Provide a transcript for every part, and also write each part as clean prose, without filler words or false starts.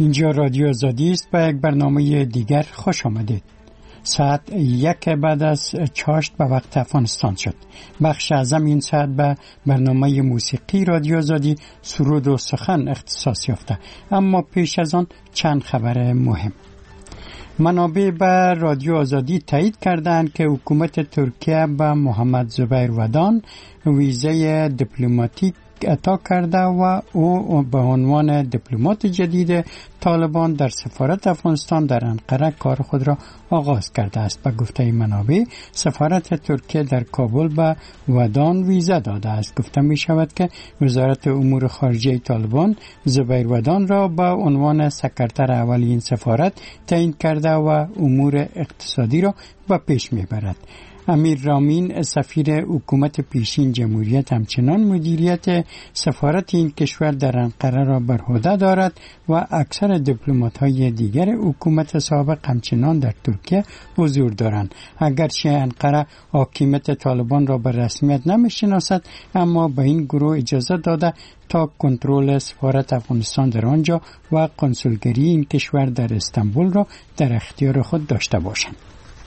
اینجا رادیو آزادی است. با یک برنامه دیگر خوش آمدید. ساعت 1 بعد از چاشت به وقت افغانستان شد. بخش اعظم این ساعت به برنامه موسیقی رادیو آزادی سرود و سخن اختصاص یافته. اما پیش از آن چند خبر مهم. منابع به رادیو آزادی تایید کردند که حکومت ترکیه به محمد زبیر ودان ویزه دیپلماتیک عطا کرده و او به عنوان دیپلمات جدید طالبان در سفارت افغانستان در انقره کار خود را آغاز کرده است. به گفته منابع سفارت ترکیه در کابل به ودان ویزه داده است. گفته می شود که وزارت امور خارجه طالبان زبیر ودان را به عنوان سکرتر اول این سفارت تعیین کرده و امور اقتصادی را به پیش می برد. امیر رامین سفیر حکومت پیشین جمهوریت همچنان مدیریت سفارت این کشور در انقره را بر عهده دارد و اکثر دیپلمات‌های دیگر حکومت سابق همچنان در ترکیه حضور دارند. اگرچه انقره حاکمیت طالبان را به رسمیت نمی‌شناسد، اما به این گروه اجازه داده تا کنترل سفارت افغانستان در آنجا و کنسولگری این کشور در استانبول را در اختیار خود داشته باشند.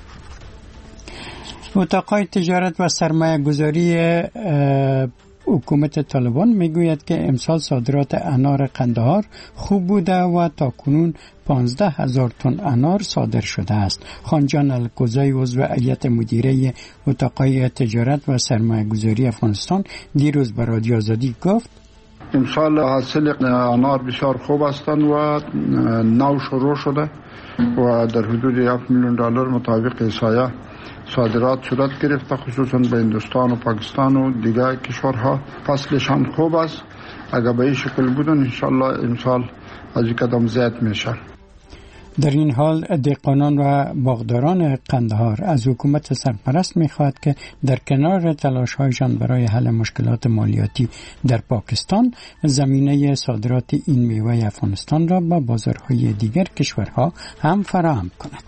اتاقای تجارت و سرمایه گذاری حکومت طالبان میگوید که امسال صادرات انار قندهار خوب بوده و تاکنون 15,000 تن انار صادر شده است. خانجان الکوزای عضو هیئت مدیره اتاقای تجارت و سرمایه گذاری افغانستان دیروز به رادیو آزادی گفت امسال حاصل انار بسیار خوب هستند و نو شروع شده و در حدود $1 میلیون مطابق احصایه صادرات صورت گرفته، خصوصا به هندوستان و پاکستان و دیگر کشورها. فصلشان خوب است. اگر به این شکل بودن انشالله امسال از این قدم زیاد میشه. در این حال دهقانان و باغداران قندهار از حکومت سرپرست می‌خواهد که در کنار تلاش‌هایشان برای حل مشکلات مالیاتی در پاکستان زمینه صادرات این میوه افغانستان را به بازارهای دیگر کشورها هم فراهم کند.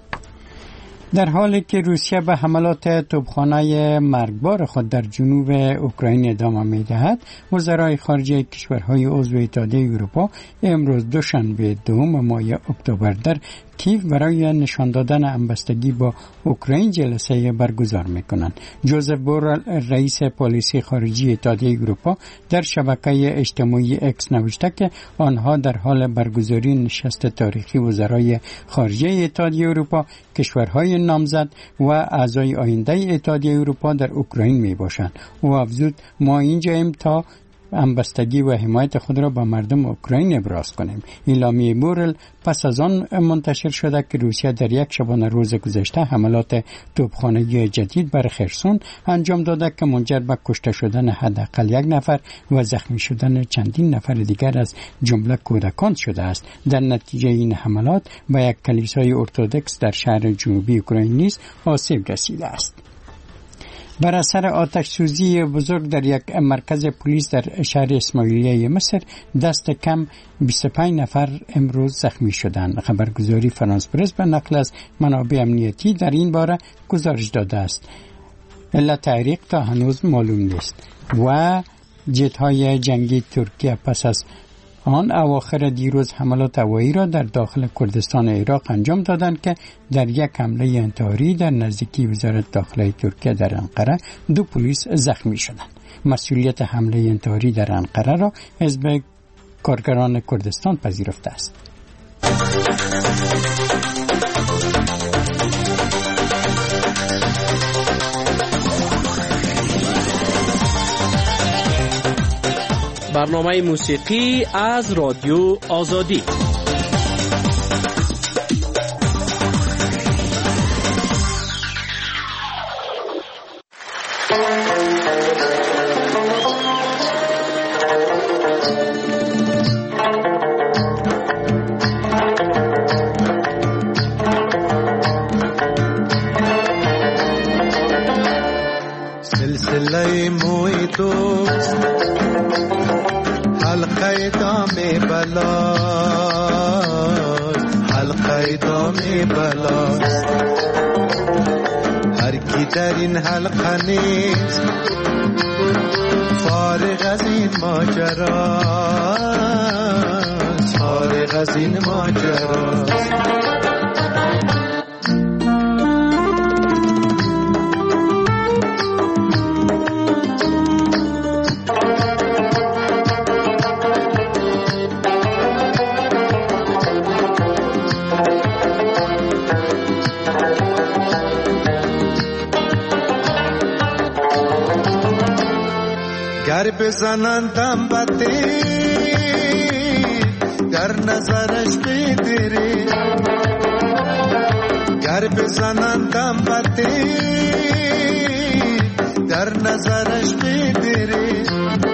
در حالی که روسیه به حملات توپخانه مرگبار خود در جنوب اوکراین ادامه می‌دهد، وزرای خارجه کشورهای عضو اتحادیه اروپا امروز دوشنبه 2 ماه اکتبر در کیف برای نشان دادن همبستگی با اوکراین جلسه برگزار می‌کنند. جوزف بورل رئیس پالیسی خارجی اتحادیه اروپا در شبکه اجتماعی اکس نوشته که آنها در حال برگزاری نشست تاریخی وزرای خارجه اتحادیه اروپا، کشورهای نامزد و اعضای آینده اتحادیه اروپا در اوکراین میباشند. او افزود ما اینجاییم تا همبستگی و حمایت خود را به مردم اوکراین ابراز کنیم. اعلامیه بورل پس از آن منتشر شده که روسیه در یک شبانه روز گذشته حملات توپخانه‌ای جدید بر خرسون انجام داده که منجر به کشته شدن حداقل 1 نفر و زخمی شدن چندین نفر دیگر از جمله کودکان شده است. در نتیجه این حملات به یک کلیسای ارتدوکس در شهر جنوبی اوکراین نیز آسیب رسیده است. بر اثر آتش سوزی بزرگ در یک مرکز پلیس در شهر اسماعیلیه مصر دست کم 25 نفر امروز زخمی شدند. خبرگزاری فرانس پرس به نقل از منابع امنیتی در این باره گزارش داده است. علت تحریق تا هنوز معلوم نیست و جت‌های جنگی ترکیه پس از آن اواخر دیروز حملات هوایی را در داخل کردستان عراق انجام دادند که در یک حمله انتحاری در نزدیکی وزارت داخله ترکیه در انقره 2 پلیس زخمی شدند. مسئولیت حمله انتحاری در انقره را حزب کارگران کردستان پذیرفته است. برنامه موسیقی از رادیو آزادی. سلسله موی دوست حلقه دام بلاست، حلقه دام بلاست. هر کی در این حلقه نیست فارغ از این ماجرا، فارغ فارغ از این ماجرا. گر بزنندم بده در نظرش بدری، گر بزنندم بده در نظرش بدری،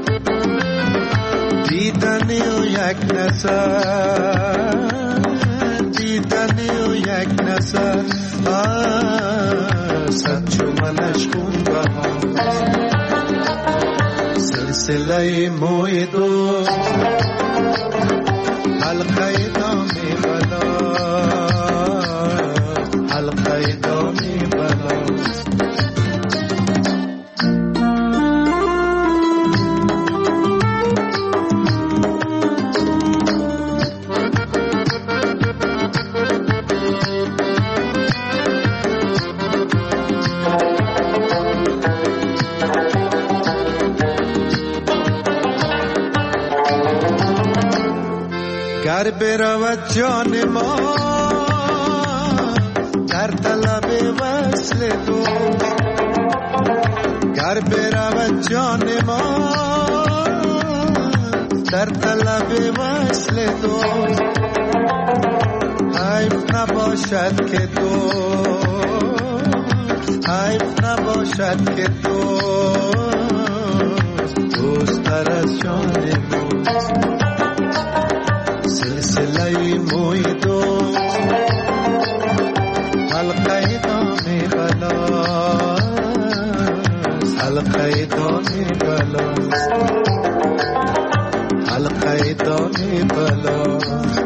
دیدنی و یک نظر، دیدنی و یک نظر، صد چو منش خون بها، سلسله موی دوست حلقه دامی بلا، حلقه دامی بلا. گر برود جان ما در طلب وصل تو، گر برود جان ما در طلب وصل تو، حیف نباشد که تو، حیف نباشد که تو دوست‌تر از جان ماست. سلسله موی دوست حلقه دامی بلاست، حلقه دامی بلاست، حلقه دامی بلاست،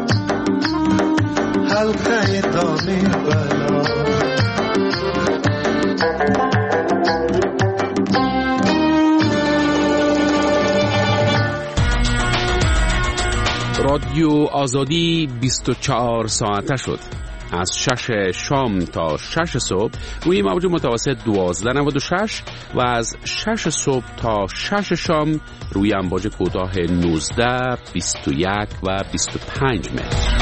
حلقه دامی بلاست. رادیو آزادی 24 ساعته شد. از 6 شام تا 6 صبح روی موج متوسط 1296 و از 6 صبح تا 6 شام روی امواج کوتاه 19، 21 و 25 متر.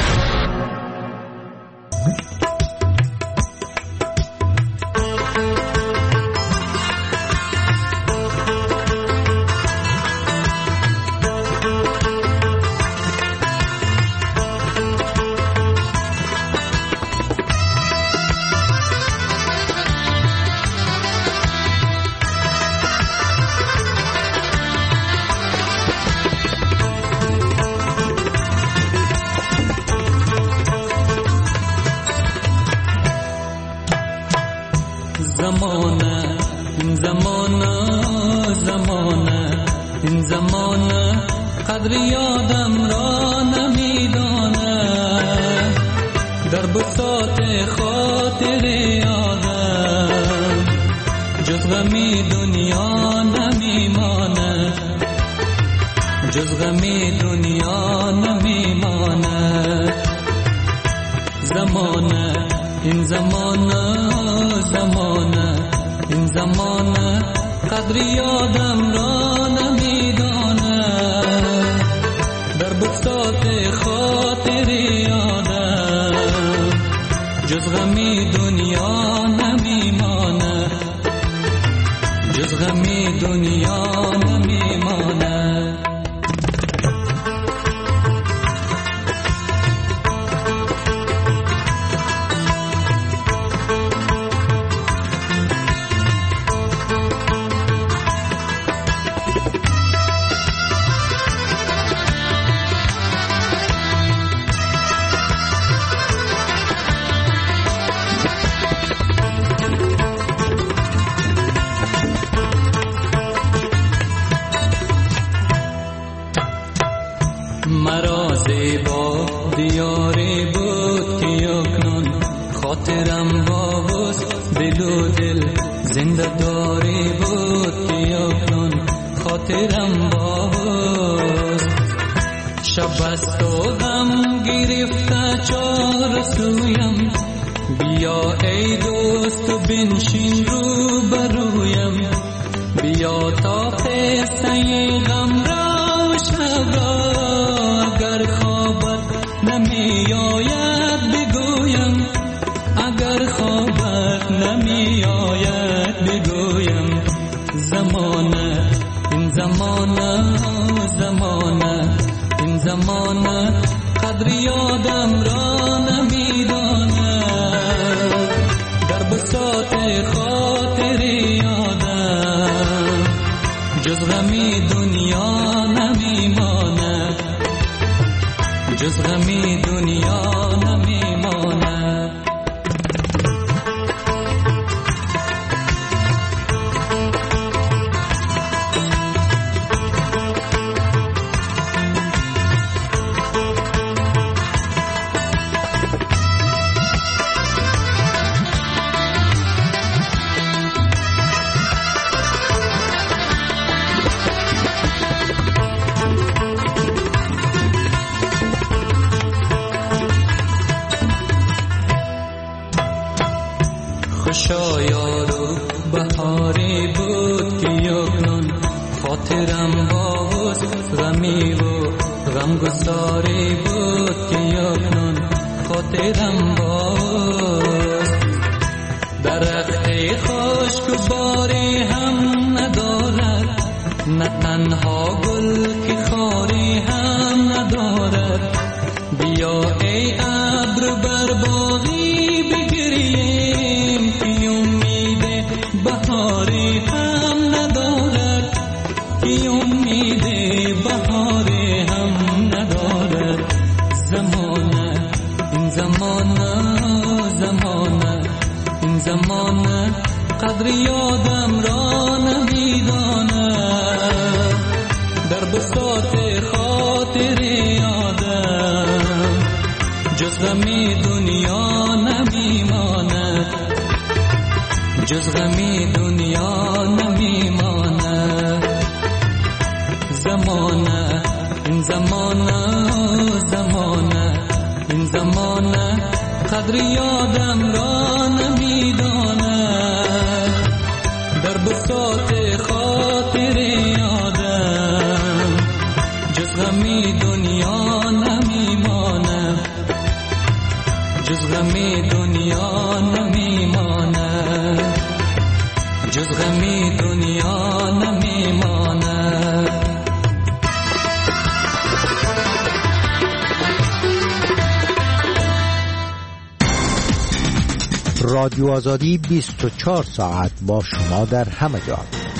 این زمانه قدر یادم را نمیدانه، در بساط خاطر یادم جز غمی دنیا نمیمانه، جز غمی دنیا نمیمانه. زمانه این زمانه، زمانه این زمانه قدر یادم را نمیدانه، در بساط خاطر یادم جز غمی دنیا نمیمانه، جز غمی دنیا نمیمانه. مرا زیبا دیاری بود که اکنون خاطرم باوست، دل و دل زنده داری بود که اکنون خاطرم باوست. شب است و غم گرفته چار سویم، بیا ای دوست بنشین رو برویم، بیا تا قصه غم را و شب را اگر خوابت نمی آید بگویم، اگر خوابت نمی آید بگویم. زمانه این زمانه زمانه این زمانه قدر یادم را نمی داند، در بساط خاطر یادم جز غمی دنیا نمی ماند، جز غمی دنیا نمی ماند. خوشا یارو بهاری بود که یکنون خاطرم باز غمی و غمگساری بود که یکنون خاطرم باز. درخت خشک و باری هم ندارد، نه تنها گل که خاری هم ندارد. بیا ای ابر بر باغی بگریم که امید بهاری هم ندارد، که امید بهاری هم ندارد. زمانه این زمانه زمانه این زمانه قدر یادم را نمی داند، در بساط خاطر یادم جز غمی دنیا نمی ماند، جز غمی دنیا نمی ماند. زمانه این زمانه زمانه این زمانه قدر یادم را نمی داند، در بساط خاطر یادم جز غمی دنیا نمی ماند، جز غمی دنیا نمی ماند، جز غمی دنیا نمی ماند. رادیو آزادی 24 ساعت با شما در همه جا.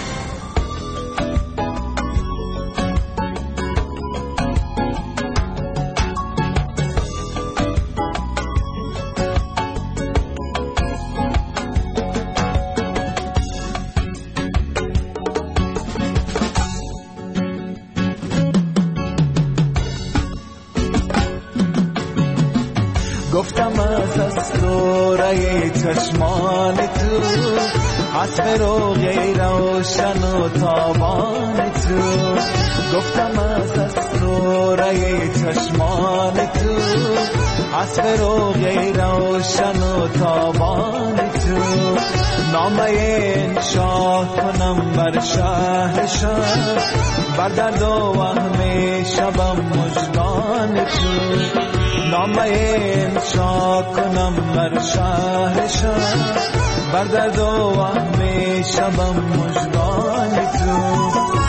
گفتم از اسطوره چشمان تو، عطر و غیر روشن و تابان تو. گفتم از اسطوره چشمان تو، عطر و غیر روشن و تابان تو. نامه انشا کنم بر شهر بر درد و وهم شبم مژگان تو. نامه انشا کنم بر شهر بر درد و وهم شبم مژگان تو.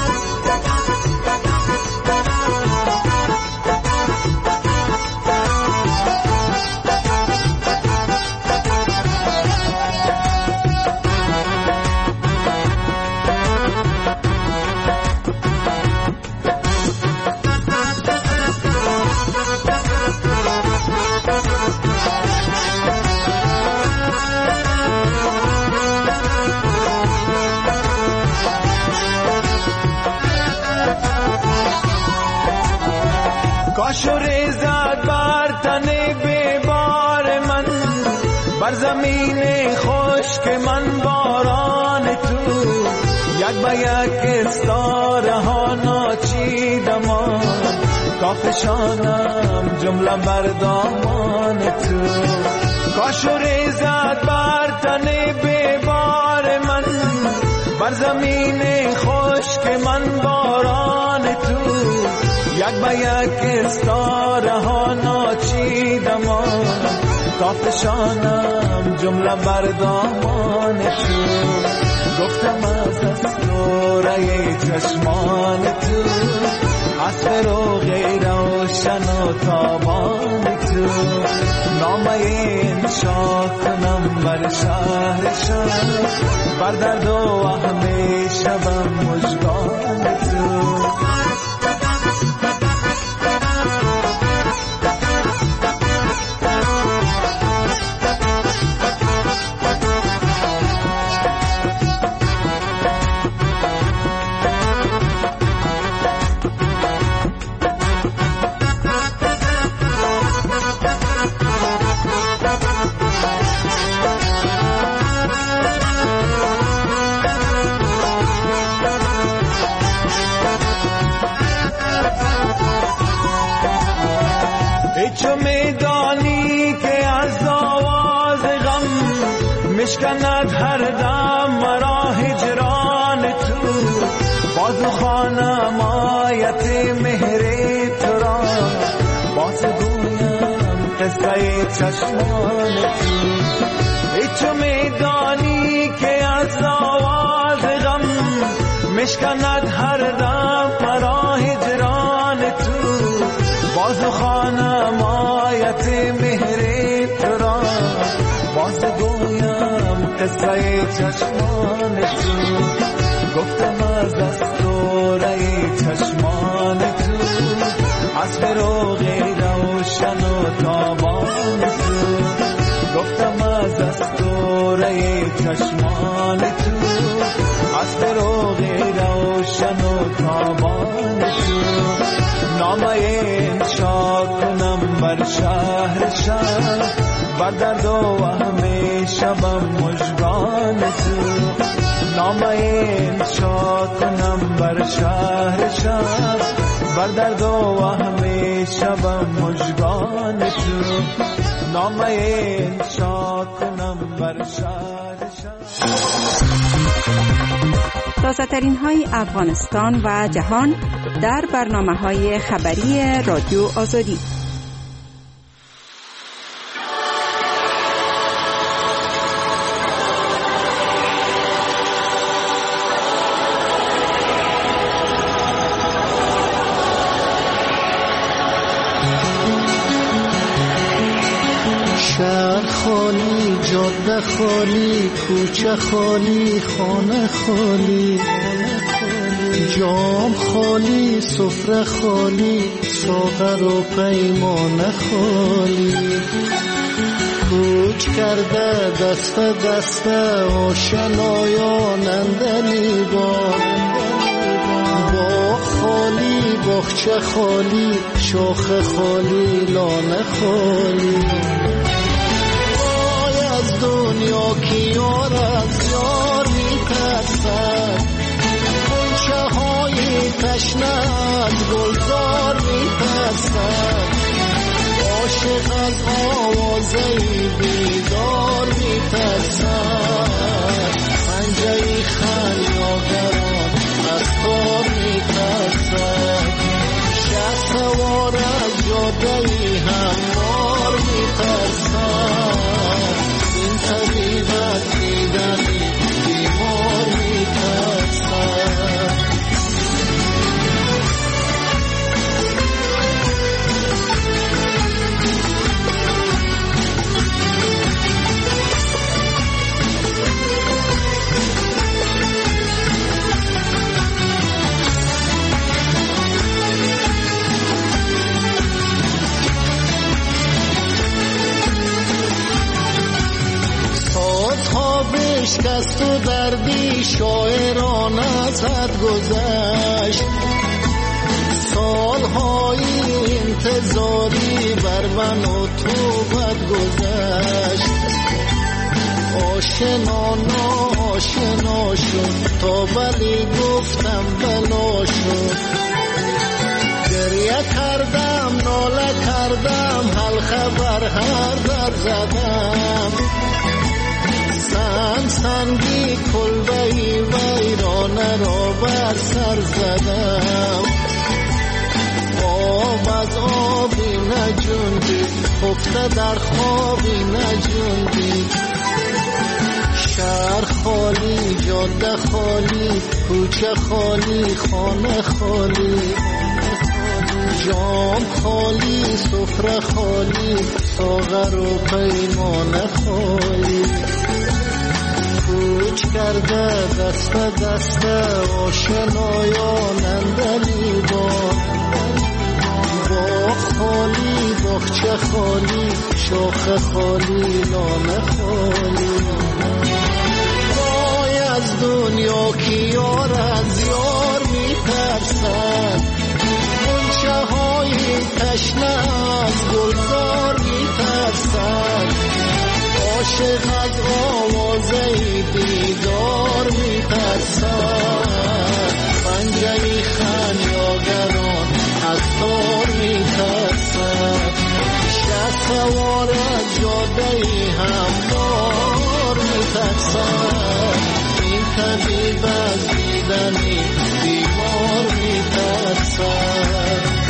کاش و ریزد بر تن بیبار من، بر زمین خشک من باران تو. یک به یک استاره ها ناچیدمان، تا فشانم جمله بر دامان تو. کاش و ریزد بر تن بیبار من، بر زمین خشک من باران تو. یک به یک استاره ها ناچیدم تا فشانم جمله بر دامان تو. گفتم از اسطوره چشمان تو، از فروغ روشن و تابان تو. نامه انشا کنم بر شهر شهر، بر درد و وهم شبم مژگان تو. چو میدانی که از آواز غم مشکند هر دم مرا هجران تو. باز خوانم آیت مهر تو را، باز گویم قصه چشمان تو. چو میدانی که از آواز غم مشکند هر دم مرا هجران تو. باز خوانم آیت مهر تو را، باز گویم قصه چشمان تو. گفتم از اسطوره چشمان تو، از فروغ روشن و تابان تو. گفتم از اسطوره چشمان تو، از فروغ روشن و تابان تو. نامه انشا کنم بر شهر شهر، بر درد و وهم شبم مژگان تو. نامه انشا کنم بر شهر شهر، بر درد و وهم شبم مژگان تو. نامه انشا کنم بر شهر شهر. تازه‌ترین های افغانستان و جهان در برنامه‌های خبری رادیو آزادی. شهر خالی، جاده خالی، کوچه خالی، خانه خالی، جام خالی، سفره خالی، ساغر و پیمانه خالی. کوچ کرده دست دست آشنایان اندلی باغ خالی، باغچه خالی، شاخ خالی، لانه خالی. از دنیا کی یار از یار می‌ترسد، غنچه های تشنه از گلزار می‌ترسد. عاشق از آوازه بیدار می‌ترسد، پنجه خلیاگران از کار می‌ترسد. شهر سوار از جاده هموار می‌ترسد، این طبیبت دیدنی بیمار می‌ترسد. بشکست و دردی شاعران ازت گذشت، سالهای انتظاری بر من و تو بد گذشت. آشنا ناآشنا شد تا بلی گفتم بلا شد، گریه کردم هر در زدم سنگی کلبهی ویرانه را بر سر زدم آب از آبی نجوندی خفته در خوابی نجوندی شهر خالی جاده خالی کوچه خالی خانه خالی جام خالی سفره خالی ساغر و پیمانه خالی کوچ کرده دست دست آشنایان اندلیبان باغ خالی باغچه خالی شاخه خالی لانه خالی وای از دنیا که یار از یار میترسد غنچه های تشنه از گلزار میترسد عاشق از آوازه دیدار میترسد پنجه خمیاگران از تار میترسد شهر سوار از جاده هموار میترسد این طبیب از دیدنی بیمار میترسد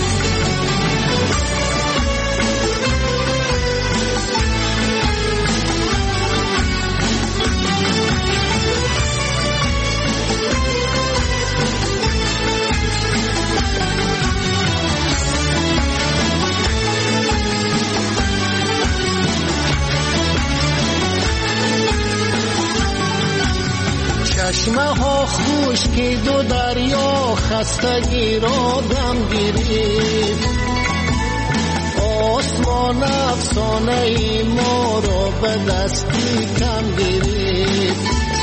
چشمه ها خوش که دو دریا خستگی را دم گیرید آسمان افسانه ای ما را به دستی کم گیرید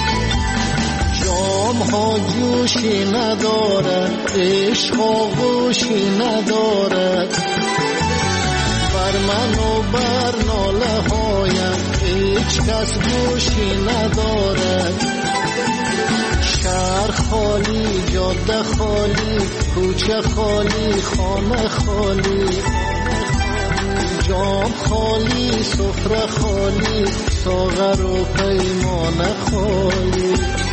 جام ها جوشی ندارد عشق آغوشی ندارد بر من و بر ناله هایم هیچ کس گوشی ندارد شهر خالی جاده خالی کوچه خالی خانه خالی جام خالی سفره خالی ساغر و پیمانه خالی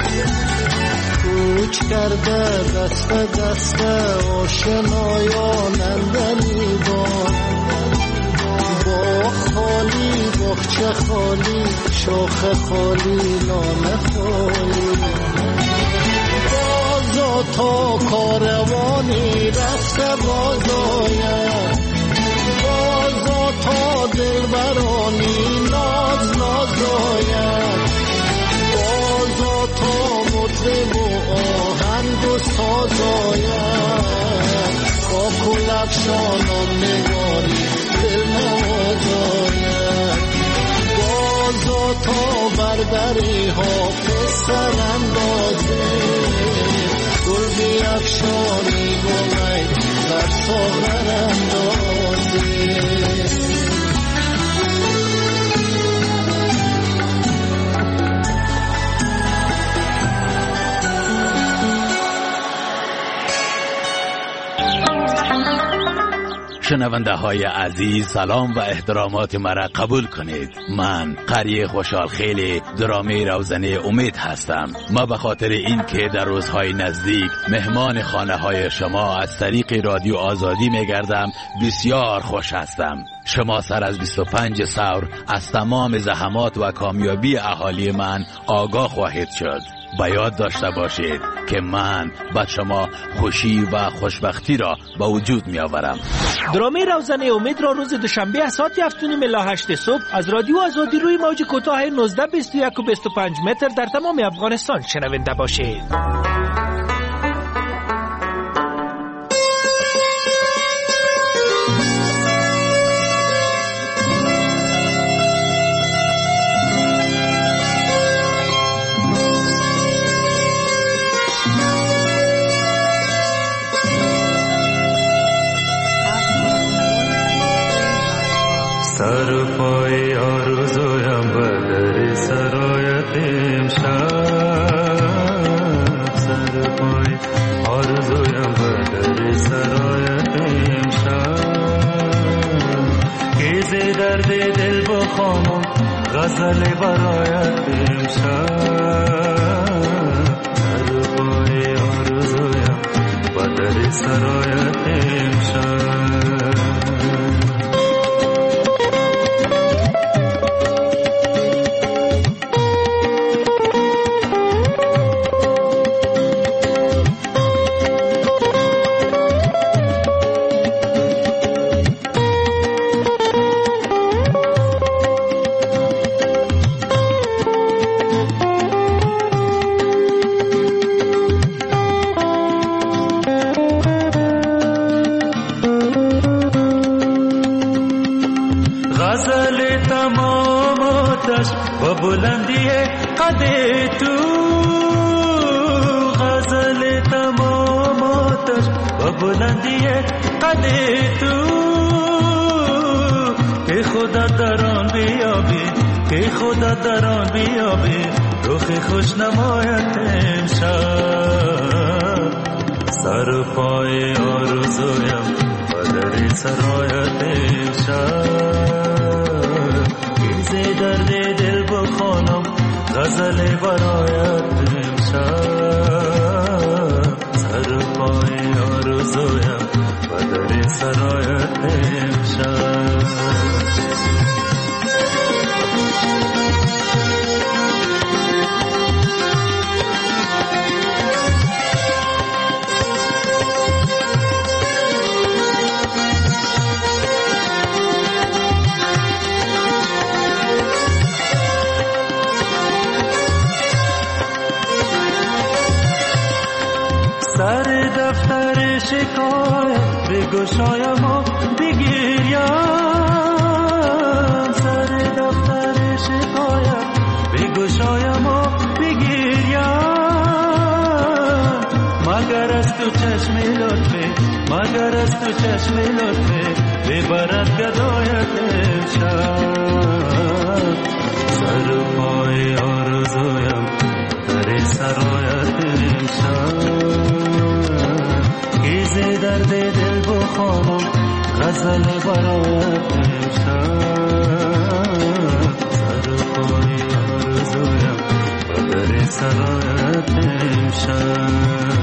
کوچ کرده دست دست آشنایان اندلیبان باغ خالی باغچه خالی شاخه خالی لانه خالی بازا تا کاروانی رفته باز آید بازا تا دلبرانی ناز ناز آید بازا تا مطرب و آهنگ و ساز آید با کلفشانم نگاری دل نواز آید بازا تا بردری حافظ سر اندازه گل بیفشانی گلی در ساغر اندازه شنونده های عزیز سلام و احترامات مرا قبول کنید. من قری خوشحال خیلی درامه روزنه امید هستم. ما به خاطر این که در روزهای نزدیک مهمان خانه های شما از طریق رادیو آزادی میگردم بسیار خوش هستم. شما سر از 25 ثور از تمام زحمات و کامیابی اهالی من آگاه خواهید شد. با یاد داشته باشید که من به شما خوشی و خوشبختی را به وجود می آورم. درامه روزنه امید را روز دوشنبه از ساعت 7:08 صبح از رادیو آزادی روی موج کوتاه 19 21 و 25 متر در تمام افغانستان شنونده باشید. سر پای آرزویم بدر سرایت امشب سر پای آرزویم بدر سرایت امشب کیزی در دل بخوانم غزل برایت امشب سر پای آرزویم و در سرایت امشب بلندی قد تو غزل تمام آتش و بلندی قد تو که خدا در آن بیابی که خدا در آن بیابی رخ خوش نمایت امشب سر پای آرزویم و در سرایت امشب درد دل بخوانم غزل برایت امشب سر پای آرزویم و در سرایت امشب سر دفتر شکایت بگشایم و بگیریم سر دفتر شکایت بگشایم و بگیریم مگر از تو چشم لطفه مگر از تو چشم لطفه ببرد گدایت امشب سر پای آرزویم در سرایت امشب کیزه درد دل بخوانم غزل برایت امشب سر پای آرزویم و در سرایت امشب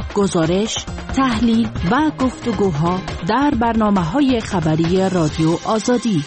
گزارش، تحلیل و گفتگوها در برنامه‌های خبری رادیو آزادی.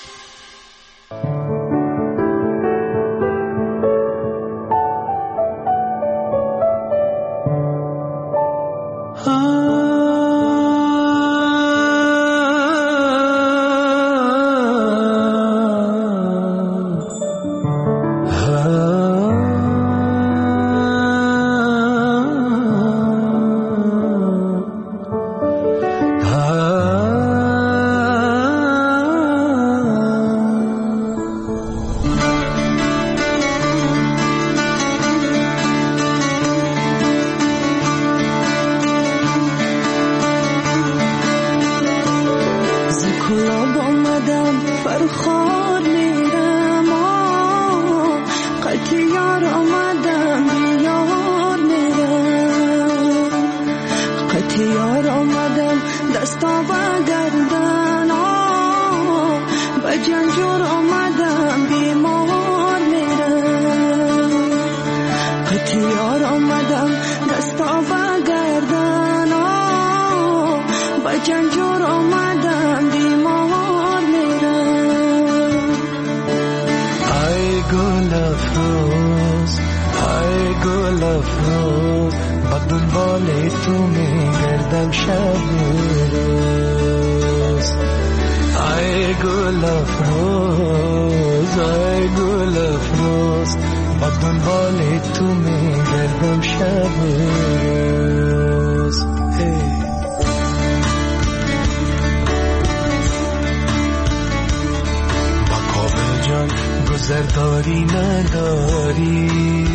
گذرداری نداری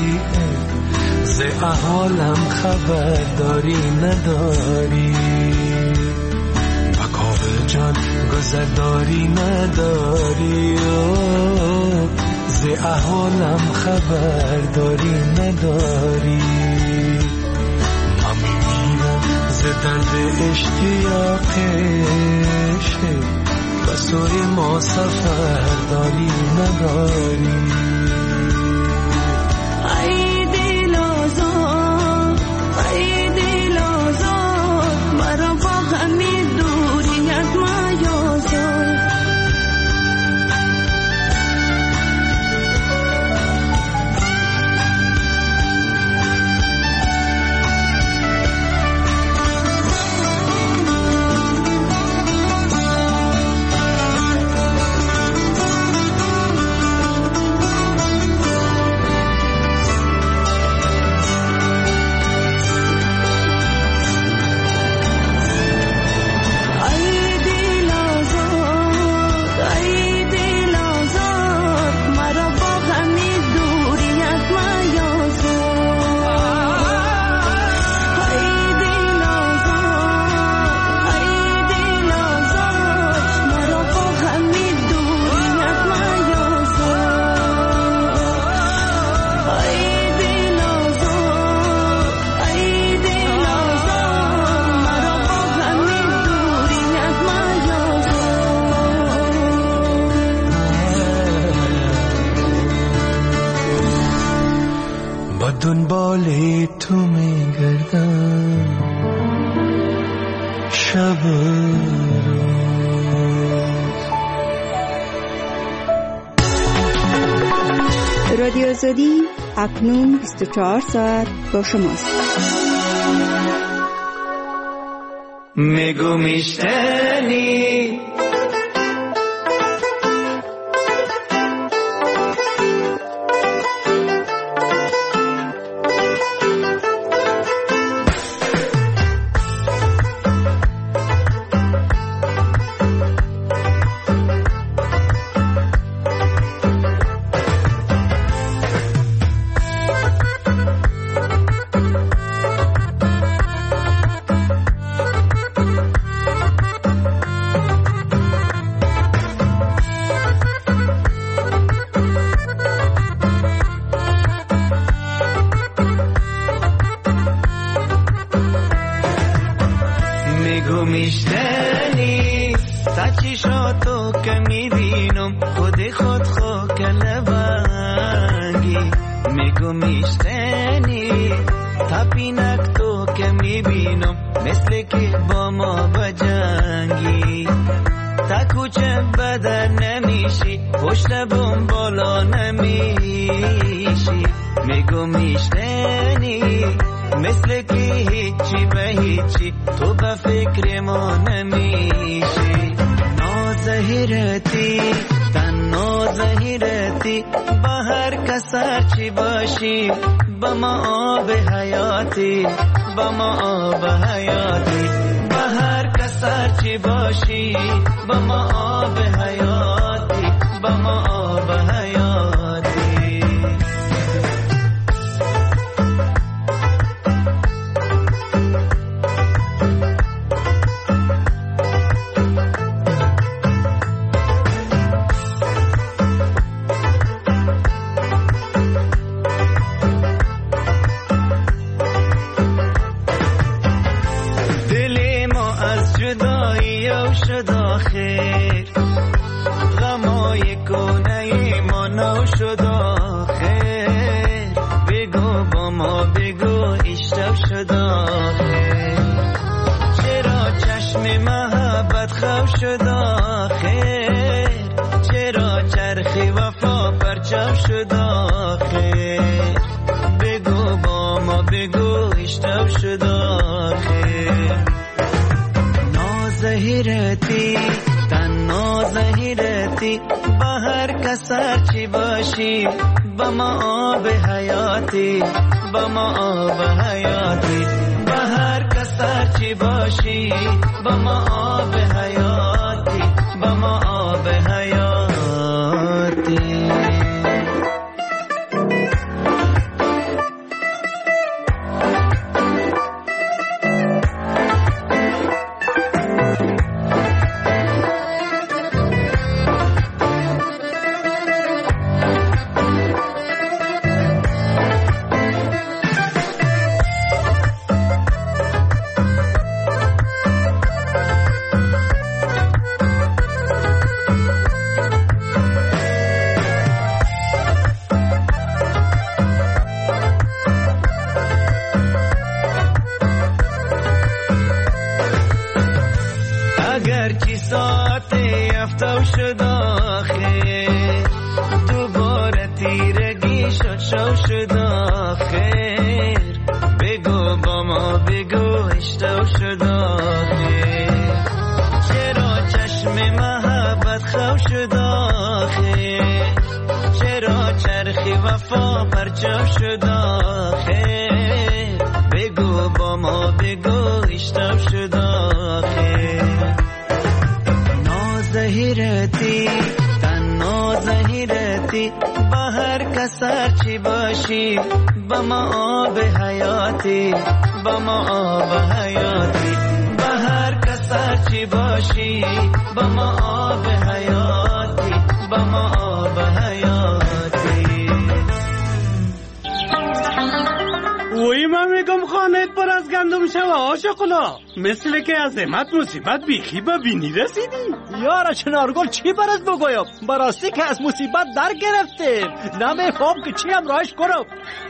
ز احوالم خبرداری نداری بکاوه جان گذرداری نداری ز احوالم خبرداری نداری من میمیرم ز درد اشتیاقش و سوی ما سفرداری نداری ای دل آزاد ای دل آزاد مرا با غمی دوریت میازاد دنبال تو میگردم شب رادیو آزادی اکنون 24 ساعت با شماست. میگو میشتنی میشتنی تا چشاتو که میبینم خود خو کلبنگی میگو میشتنی تا پینک تو که میبینم که با ما بجنگی تا کوچه بدر نمیشی پشت بوم بالا نمیشی میگو میشنی مثل که هیچی به هیچی تو به فکر ما نمیشی نازهیرتی تنها زهیرتی با هر کسر چی باشی با ما آب حیاتی با ما آب حیاتی با هر کسر چی باشی با ما آب حیاتی با ما آب حیاتی شد آخر غمای کنه ما نو شد آخر بگو با ما بگو اشتب شد آخر چرا چشم محبت خواب شد آخر چرا چرخی وفا پرچم شد آخر بگو با ما بگو اشتب شد آخر زهیرتی تنها زهیرتی با هر کسر چی باشی با ما آب حیاتی با ما آب حیاتی با هر کسر چی باشی با ما آب حیاتی با ما آب حیاتی شد آخر دوباره تیرگی شو شد آخر بگو با ما بگو اشتو شد آخر چرا چشم محبت خواب شد آخر چرا چرخی وفا پرچم شد آخر بگو با ما بگو اشتو شد آخر زهیرتی تنها زهیرتی با هر کسر چی باشی با ما آب حیاتی با ما آب حیاتی با هر کسر چی باشی با ما آب حیاتی با ما آب حیاتی وی من میگم خانهت پر از گندم شوه آشقلا مثل که از امت مصیبت بیخی به بینی رسیدی یارا چنارگل چی برات بگویم براستی که از مصیبت در گرفتیم نمیفهم که چی هم راش کنم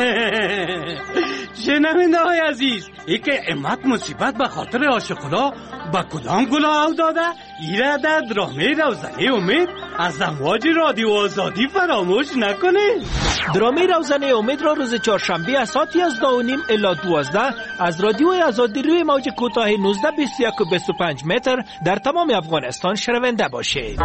شنونده های عزیز ای که امت مصیبت به خاطر آشقلا با کدام گلا او داده ایره در درامه روزنه امید از امواج رادیو آزادی فراموش نکنه. درامه روزنه امید را روز چهارشنبه از ساعت 11:30 الی 12 از رادیو آزادی روی موج کوتاه 19 21 و 25 متر در تمام افغانستان شنونده باشید.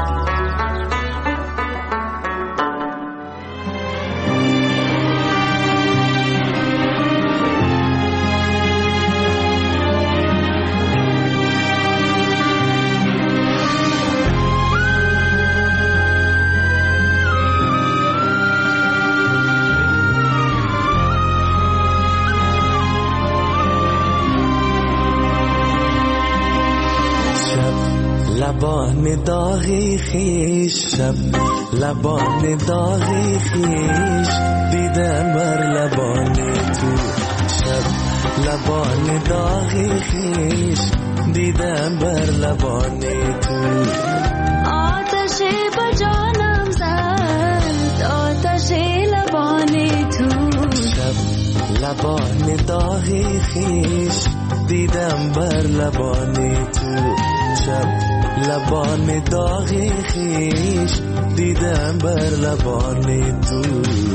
لبان داغی خیش شب لبان داغی خیش دیدم بر لبان تو شب لبان داغی خیش دیدم بر لبان تو آتش به جانم زد آتش لبان تو شب لبان داغی خیش دیدم بر لبان تو شب لبان داغ خیش دیدم بر لبان تو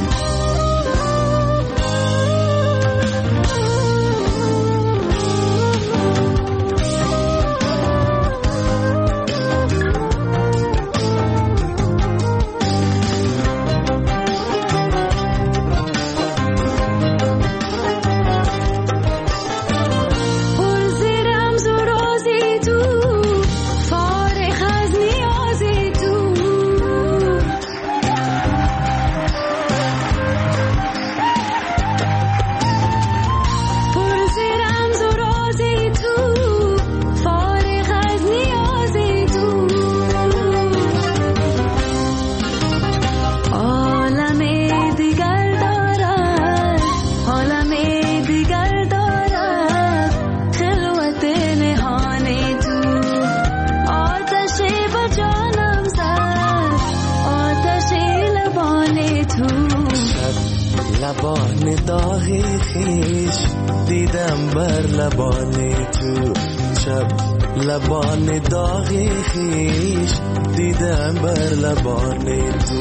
لبان داغی خیش دیدم بر لبان تو شب لبان داغی خیش دیدم بر لبان تو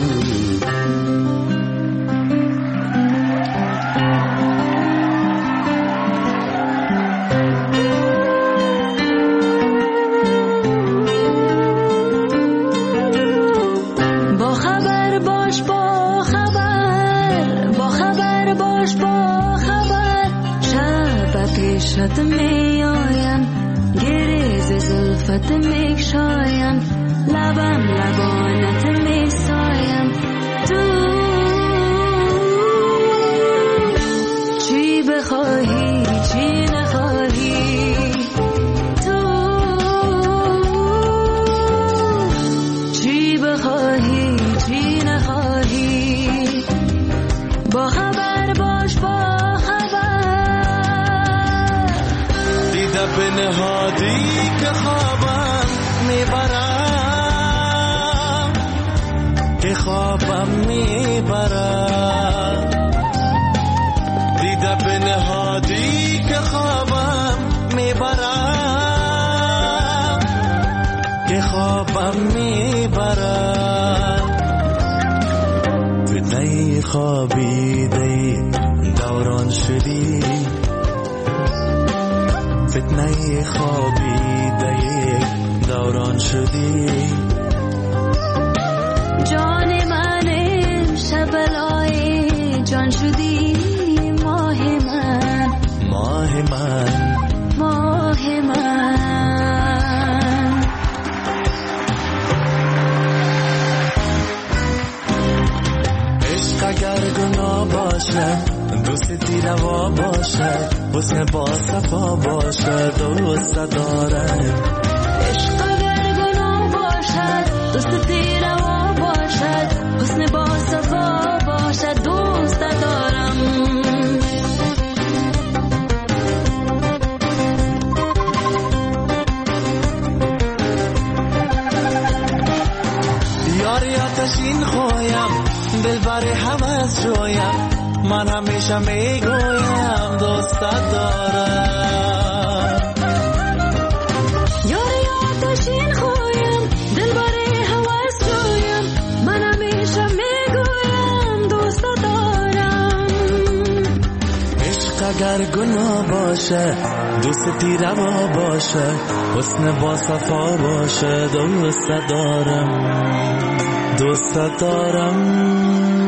پیشت می آیم گریز زلفت می شایم لبم لبانت می سایم تو چی بخواهی چی نخواهی تو چی بخواهی چی نخواهی با خبر باش با به نهادی که خوابم میبرم که خوابم میبرم دیده به نهادی که خوابم میبرم که خوابم میبرم فتنه خوابیده دوران شدی فتنه خوابیده دوران شدی جان من امشب لای جان شدی ماه من ماه من ماه من عشق اگر گناه باشه دوستی روا باشه حسن با صفا باشه دوست دارم عشق اگر گناه باشد دوستی روا باشد حسن با صفا باشد دوست دارم یاری آتشین خویم دلبر حوض جویم من همیشه میگویم دوست دارم یاری آتشین خویم دلبر حوض جویم من همیشه میگویم دوست دارم عشق اگر گناه باشه دوستی روا باشه حسن با صفا باشه دوست دارم دوست دارم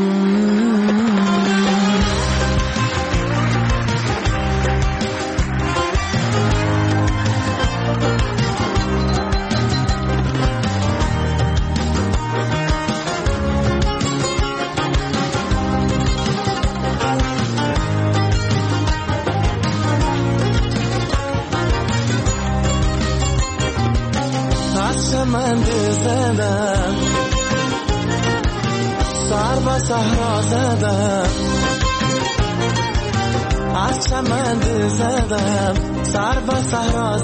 من زدم سر به صحرا زدم از چمن زدم سر به صحرا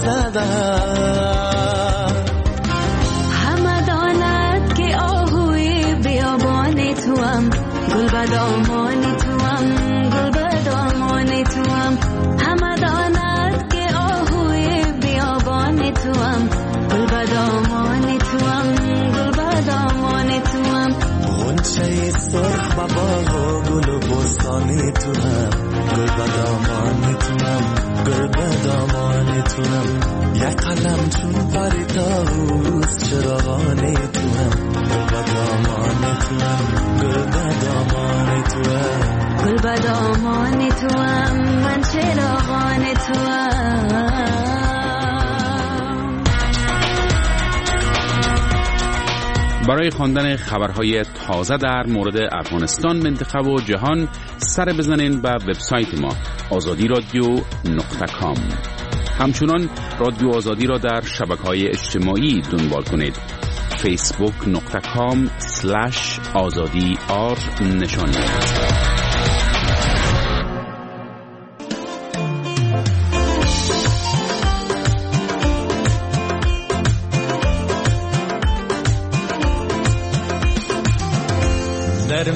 زدم همه داند که آهوی بیابان توام گل بدامان توام گل بدامان توام همه داند که آهوی گل بدامان توام گل بدامان توام من چراغان توام. برای خواندن خبرهای تازه در مورد افغانستان، منطقه و جهان سر بزنین به وبسایت ما azadiradio.com. همچنان رادیو آزادی را در شبکه‌های اجتماعی دنبال کنید. facebook.com/azadi_r نشان دهید. در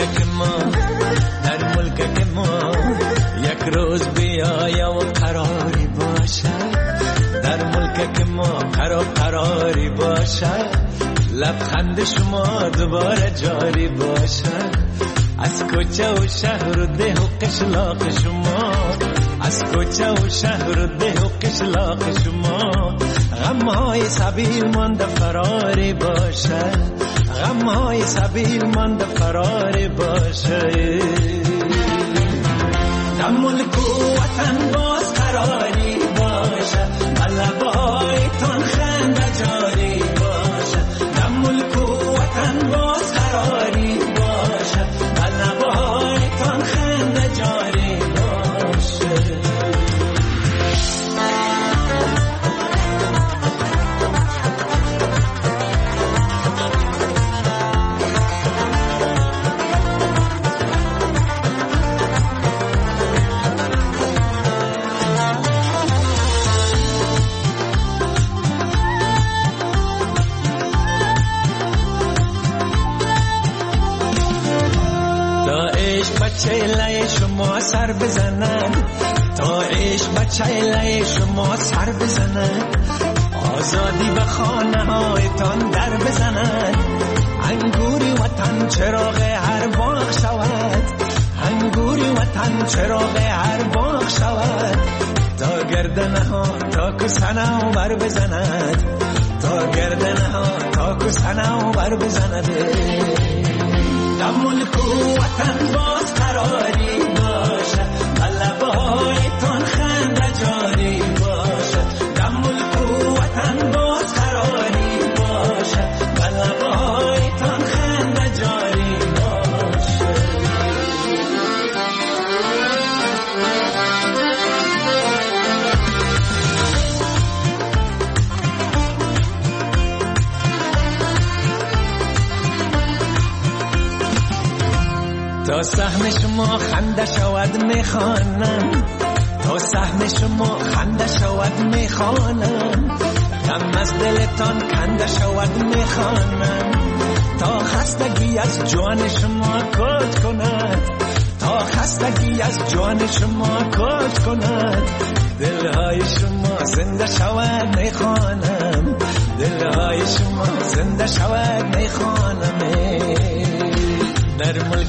ملک ما یک روز بیایا و قراری باشد. در ملک ما قراری باشد. لبخند شما دوباره جاری باشد. از کوچه و شهر و ده و قشلاق شما، از کوچه و شهر و ده و قشلاق شما غمهای سبیل مانده فراری باشد. غمهای سبیل مانده فراری باشد. در ملک و وطن باز قراری باشد. لبایتان خنده جاری باشد. در ملک و وطن باز قراری باشد. لبایتان خنده جاری باشد. چهله شما سر بزنن، تا عشق به چهله شما سر بزنن. آزادی به خانه هایتان در بزنن. انگوری وطن چراغ هر باغ شود. انگوری وطن چراغ هر باغ شود. تا گردنه ها تا کسنه و بر بزند. تا گردنه ها تا کسنه و بر بزند. در ملک و وطن باز قراری باشد. لبایتان خنده جاری باشد. در ملک و وطن باز قراری باشد. لبایتان خنده جاری باشد. تا سهم شما خنده شود میخوانم. تا سهم شما خنده شود میخوانم. غم از دلتان کنده شود میخوانم. تا خستگی از جان شما کج کند. تا خستگی از جان شما کج کند. دلهای شما زنده شود میخوانم. دلهای شما زنده شود میخوانم. در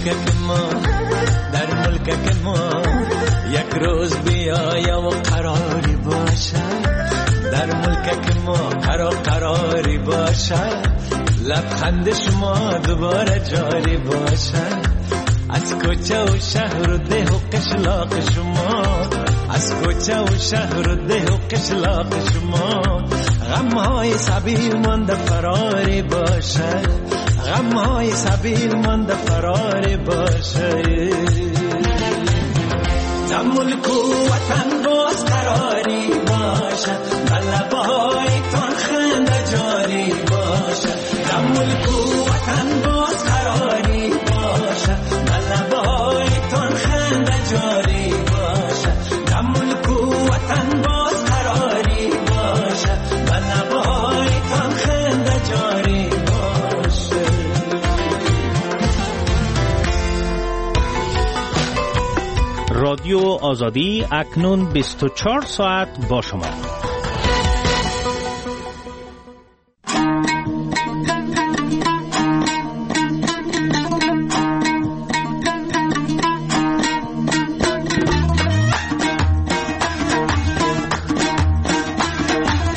ملک ما یک روز بیایا و قراری باشد. در ملک ما قراری باشد. لبخند شما دوباره جاری باشد. از کوچه و شهر و ده و قشلاق شما، از کوچه و شهر و ده و قشلاق شما غمهای سبیل مانده فراری باشد. غمهای سبیل مانده فراری باشد. در ملک و وطن باز قراری باشد. لبایتان خنده جاری باشد. در ملک و وطن باز قراری باشد. لبایتان خنده جاری باشد. در ملک و وطن باز قراری باشد. لبایتان خنده جاری باشد. رادیو آزادی اکنون 24 ساعت با شما.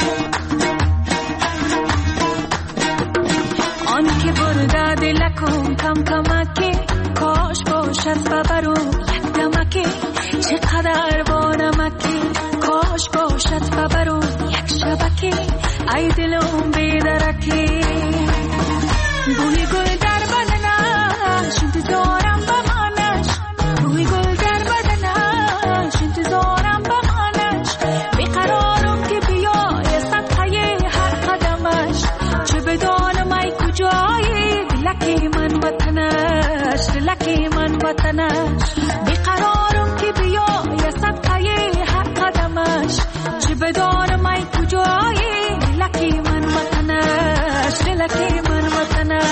آن که برده دلکم کم کمکی کاش باشد ببرو یک دمکی چقدر با نمکی کاش باشد ببرو یک شبکی ای دلم بیدرکی بوی گل در بدنش انتظارم بمانش بوی گل در بدنش انتظارم بمانش بیقرارم که بیای صدقه هر قدمش چه بدانم ای کجایی دلکی من وطنش دلکی من وطنش بیقرارم که بیای صدقه هر قدمش چه بدانم ای کجایی دلکی من وطنش دلکی من وطنش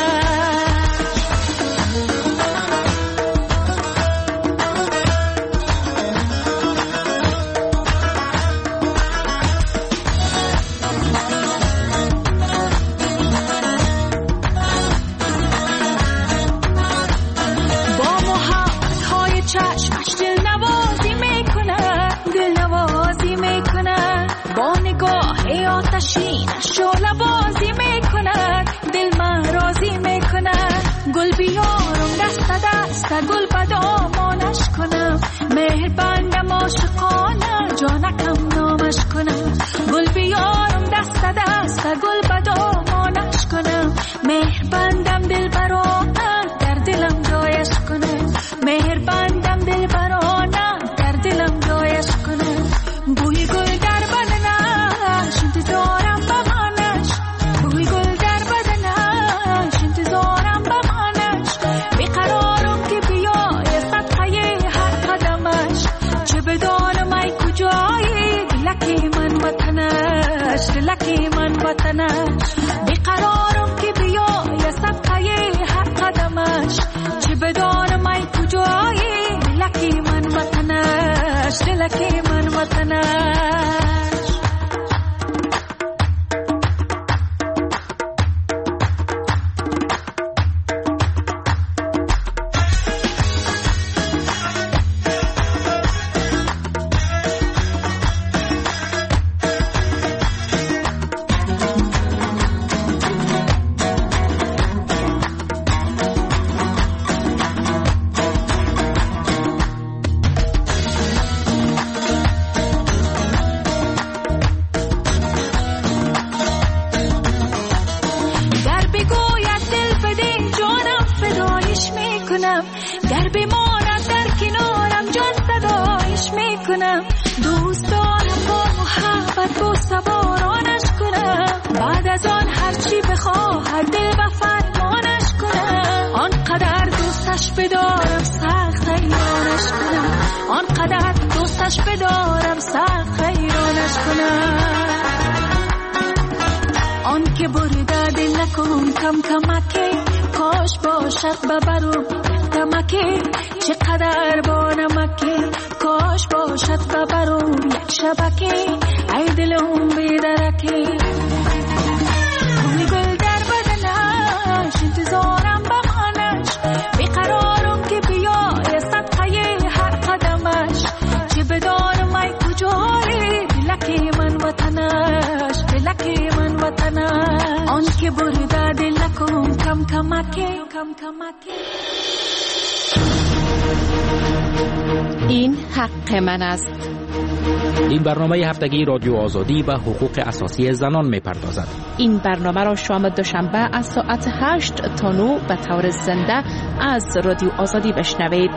شعله بازی میکند دل من راضی میکند گل بیارم دست دست گل بدامانش کنم مهربانم عاشقانه جانکم نامش کنم گل بیارم دست دست گل بدامانش کنم مهربانم دل برانه در دلم جایش کنم مهربانم دل برانه در دلم جایش کنم بوی گل در بدنش انتظارم بمانش بوی گل در بدنش انتظارم بمانش بیقرارم که بیای صدقه هر قدمش چه بدانم ای کجایی دلکی من وطنش دلکی من وطنش بیقرارم که بیای صدقه هر قدمش چه بدانم ای کجایی دلکی من وطنش دلکی من وطنش در بمانم در کنارم جان فدایش میکنم دوست دارم با محبت با سوارانش کنم بعد از آن هرچی بخواهد دل و فرمانش کنم آنقدر دوستش بدارم سخت حیرانش کنم آنقدر دوستش بدارم سخت حیرانش کنم آن که برده دل نکن کم کمکی کاش باشد ببرو دمکی چقدر با نمکی کاش باشد ببرو یک شبکی ای دلم بیدرکی بوی گل در بدنش انتظارم بمانش بیقرارم که بیای صدقه هر قدمش چه بدانم ای کجایی دلکی من وطنش دلکی من وطنش آن که برده دل نکن کم کمکی کم کمکی این حق من است. این برنامه هفتگی رادیو آزادی و حقوق اساسی زنان می‌پردازد. این برنامه را شام دوشنبه از ساعت 8 تا 9 به طور زنده از رادیو آزادی بشنوید.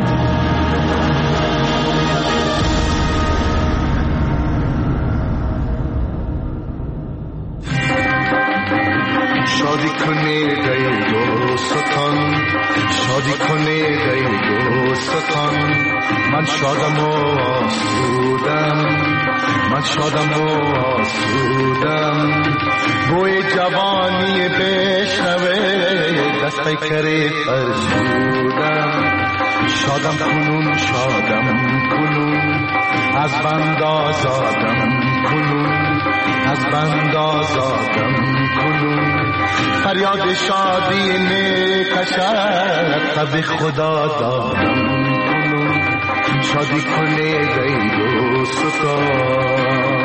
شادی کنید ای دوستان شادی کنید ای دوستان من شادم و آسودم من شادم و آسودم بوی جوانی بشنوه دست پیکری فرسودم شادم کنون از بند آزادم کنون از بند آزادم کنون فریاد شادی میکشد تب خدا دادم کنون شادی کنید ای دوستان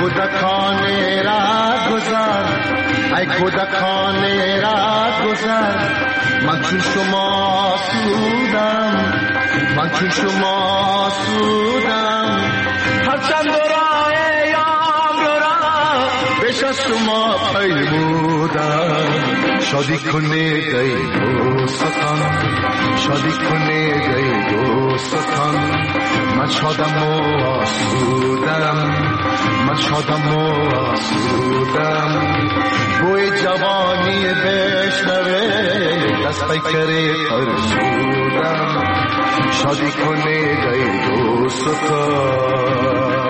کودکان را گذر، ای کودکان را گذر، من چون شما سودم، من چون شما سودم، هرچند راه یام را بیش از شما پیمودم. شادی کنید ای دوستان، شادی کنید ای دوستان، من شادم و آسودم، من شادم و آسودم. بوی جوانی بشنوه دست پیکر فرسودم. شادی کنید ای دوستان.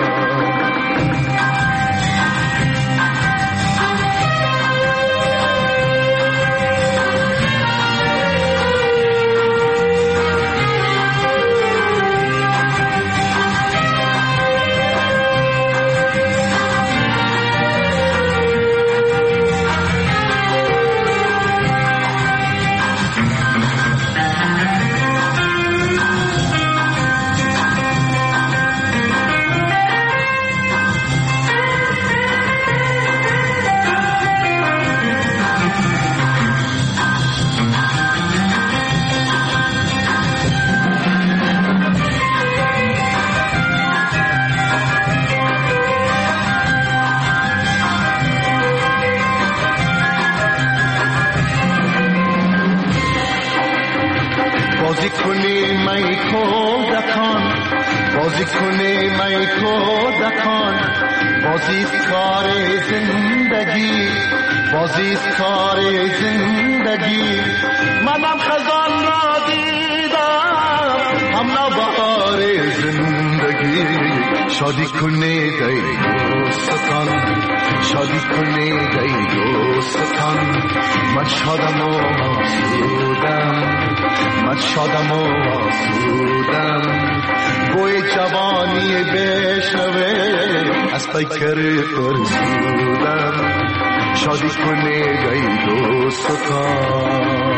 بازی کنی می کودکان، بازی کنی می کودکان، بازی کار زندگی، بازی کار زندگی. منم خزان را دیدم، هم نوبهار زندگی. شادی کنید ای دوستان، شادی کنید ای دوستان، من شادم و آسودم، من شادم و آسودم. بوی جوانی بشنوه از پیکر فرسودم. شادی کنید ای دوستان.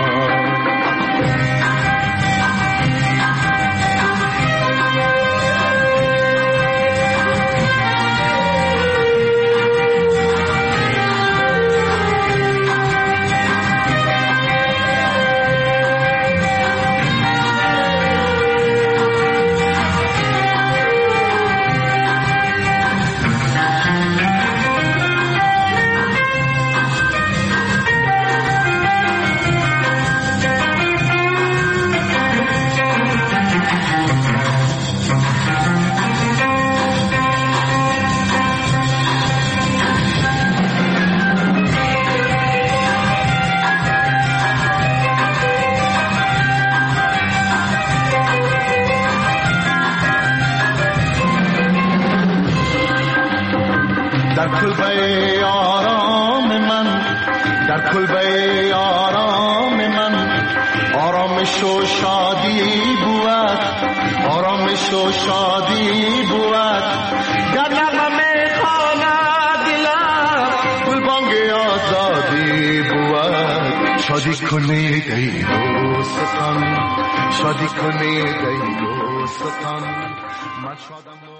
در کلبه آرام من، در کلبه آرام من، آرامش و شادی بود، آرامش و شادی بود. گر نغمه خواند دلم، گلبانگ آزادی بود. شادی کنید ای دوستان، شادی کنید ای دوستان، من شادم.